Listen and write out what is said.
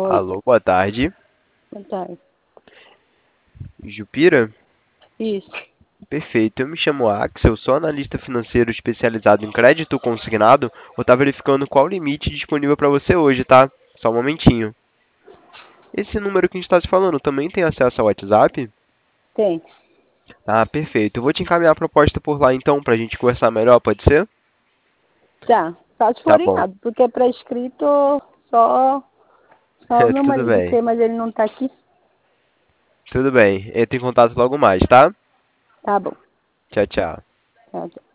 Oi, Alô, boa tarde. boa tarde. Jupira? Isso, Perfeito. Eu me chamo Axel, sou analista financeiro especializado em crédito consignado. Vou estar verificando qual o limite disponível para você hoje, tá? Só um momentinho. Esse número que a gente está se falando também tem acesso ao WhatsApp? tem. Ah, perfeito. Eu vou te encaminhar a proposta por lá então, para a gente conversar melhor, pode ser? Tá, só se Tá for bom. errado, porque para escrito só, só o meu Tudo marido bem. tem, mas ele não tá aqui. Tudo bem. Entre em contato logo mais, tá? Tá bom. Tchau, tchau. Tá, tá.